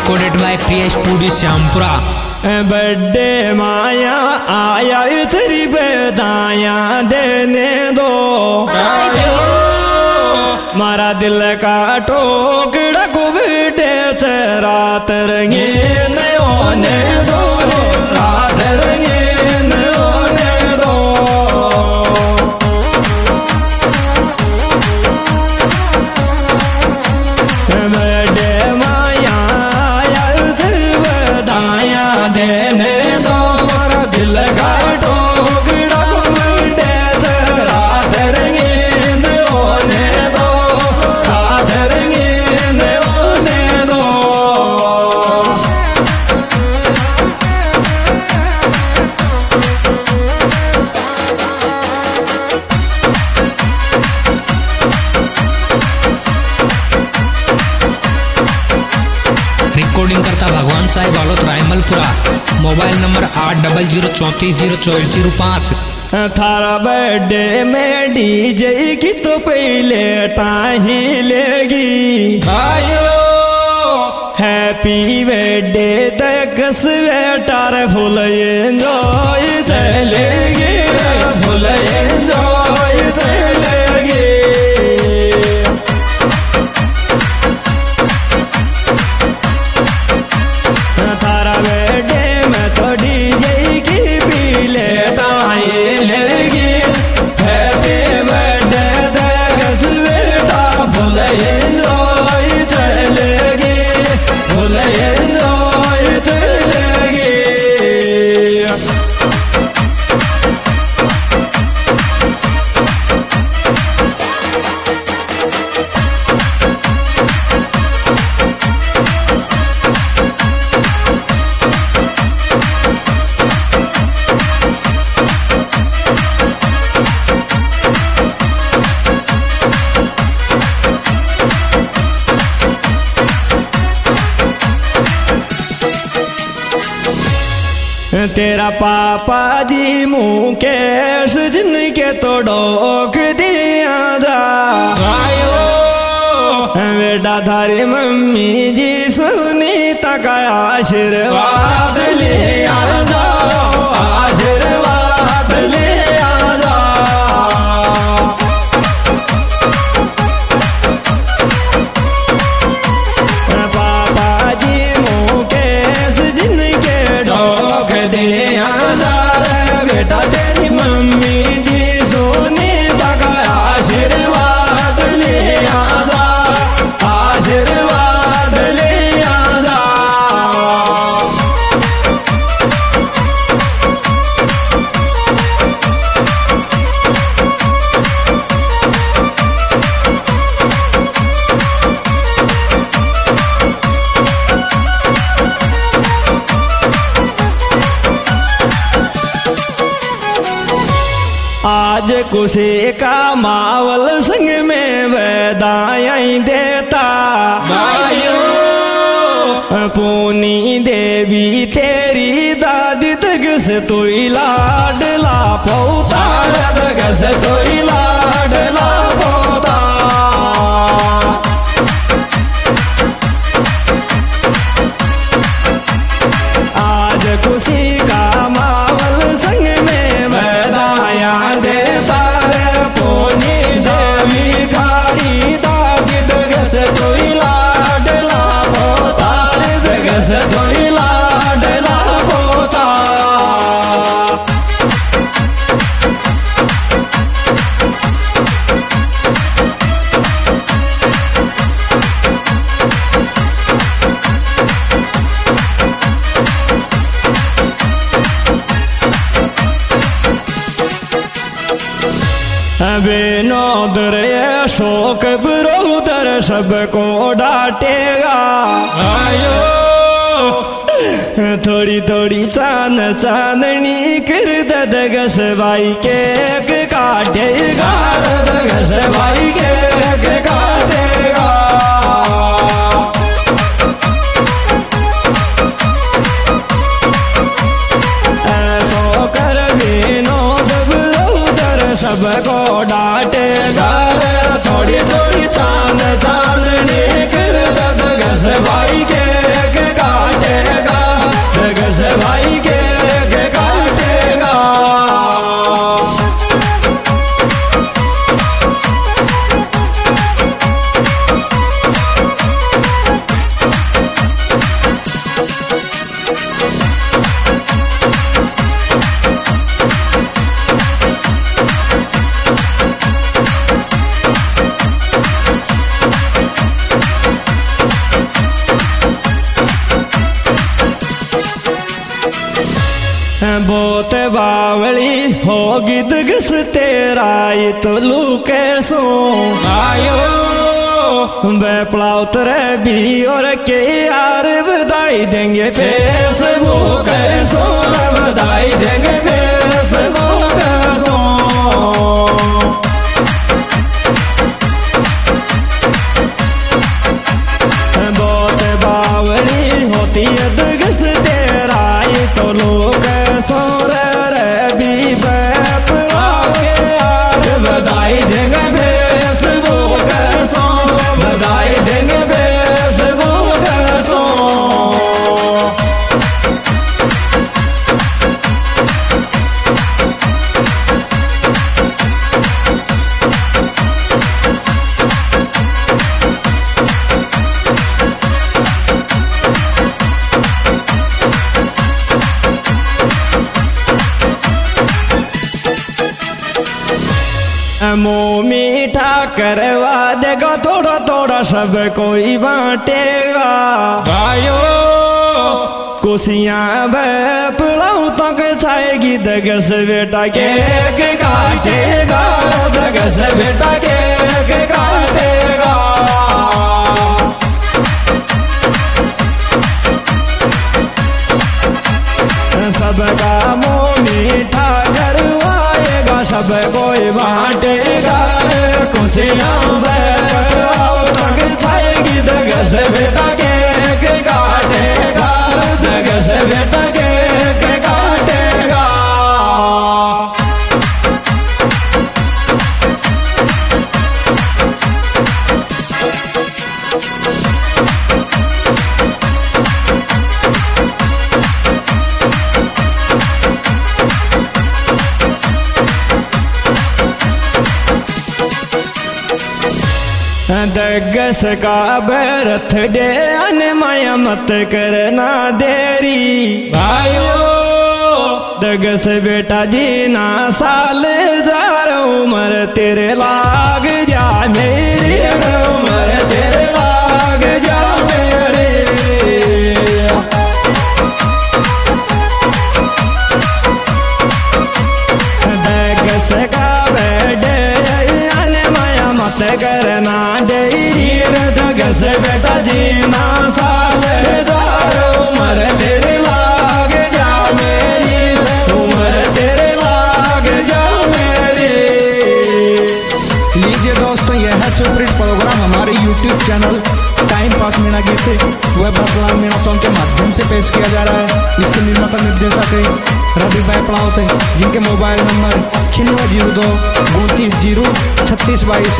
recorded by Priya Studio Syampura। Birthday माया आया इतनी बधाइयाँ देने दो, मारा दिल का टोकरा को बेटे से रात रंगीन होने दो, रात रंगीन होने दो। बर्थडे माया आया इतनी बधाइयाँ देने दो, मारा दिल का टोकरा को बेटे से रात रंगीन होने दो, रात रंगीन होने दो। रिकॉर्डिंग करता भगवान साहिब वालोत रायमलपुरा। Mobile number 8034344005। थारा बर्थडे में डीजे की तो पहले टाही लेगी, हैप्पी बर्थडे तक स्वेटर फुल एंजॉय चलेगी, फुल एंजॉय चलेगी। थारा बर्थडे में तो डीजे की पीले टाही लेगी, हैप्पी बर्थडे तक स्वेटर फुल एंजॉय चलेगी, फुल एंजॉय चलेगी। तेरा पापा जी मुकेश जिनके तो डोक दिया जा, बेटा थारी मम्मी जी सुनीता का आशीर्वाद ले आ जाओ, आशीर्वाद ले आ जाओ। पापा जी मुकेश जिनके डोक दिया जा, बेटा तेरी मम्मी जी सुनीता का आशीर्वाद ले आ जा, आशीर्वाद ले आ जा। आज खुशी का मावल संग में बधाई देता, पूनी देवी तेरी दादी तक से तू लाडला पोता, तक से तू लाडला पोता। आज खुशी का मावल संग में बधाइयाँ देता रे, पूनी देवी थारी दादी तक से तू लाडला पोता, तक से तू लाडला पोता। विनोदर ये शोक ब्रोदर सबको डांटेगा, थोड़ी थोड़ी चांद चांदनी कर दगस भाई केक काटेगा, दगस भाई केक काटेगा। ऐसो कर विनोद ब्रोदर सबको डांटेगा, थोड़ी थोड़ी चांद चांदनी कर दगस भाई केक बावली होगी दगस तेरा ये तो लू कैसो आयो बेपड़ा उतरे भी और के यार बधाई देंगे फेसबुक कैसो बधाई देंगे फेसबुक कैसो बहुत बावली होती है दगस तेरा ये तो लोग सोर भी बेपड़ा के यार बधाई देंगे फेसबुक कैसो बधाई देंगे फेसबुक कैसो मुँह मीठा करवा देगा थोड़ा थोड़ा सब कोई बांटेगा भाइयों कुशियाँ बेपड़ाऊ तक छाएगी दगस बेटा केक काटेगा दगस बेटा केक काटेगा सबका मुँह मीठा करवाएगा सब कोई बांटेगा खुशियाँ बेपड़ाऊ तक छाएगी दगस बेटा केक काटेगा दगस बेटा केक काटेगा दगस का बरथ दे अने माया मत करना देरी भाइयों दगस बेटा जी ना साल जार उम्र तेरे लाग जा मेरी उम्र तेरे लाग जा मेरे दगस का बेटे अने माया मत करना देर दगस बेटा जीना साल हजार उम्र तेरे लाग जा मेरी उम्र तेरे लाग जा मेरी। लीजिए दोस्तों, यह है सुपरहिट प्रोग्राम हमारे YouTube channel time pass Meena गीत व बदलाव मीणा सॉन्ग के माध्यम से पेश किया जा रहा है। इसके निर्माता निर्देशक रवि बेपड़ाऊ थे, जिनके मोबाइल नंबर 9602 29 3622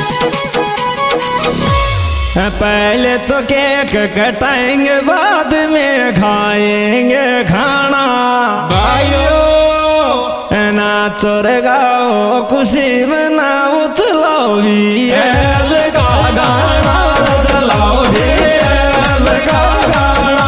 है। पहले तो केक कटाएंगे बाद में खाएंगे खाना भाइयों ना चोर गाओ खुशी मनाओ चलाओ भी लगा गाना चलाओ भी लगा गाना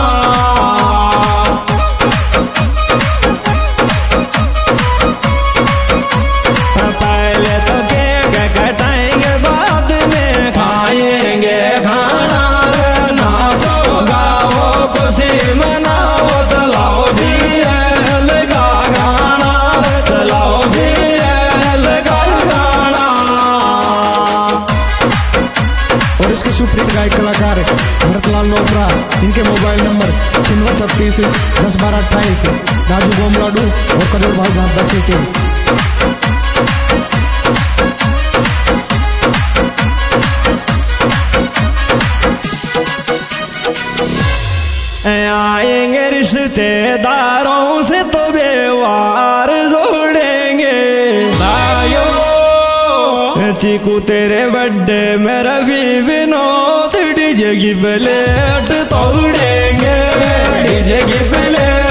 पहले तो केक कटाएंगे बाद में खाएंगे खाना नाचो गाओ खुशी मनाओ चलाओ भी लगा गाना चलाओ भी लगा गाना। और इसके सुपरहिट गायक कलाकार भरतलाल लोपरा, इनके मोबाइल नंबर 9636 10 12 28, राजू गोमलाडू और कदर भाई जहाँ 10 सिटी। आएंगे रिश्तेदारों से तो व्यवहार जोड़ेंगे भाइयों चीकू तेरे बर्थडे में रवि विनोद डीजे की प्लेट तोड़ेंगे डीजे की प्लेट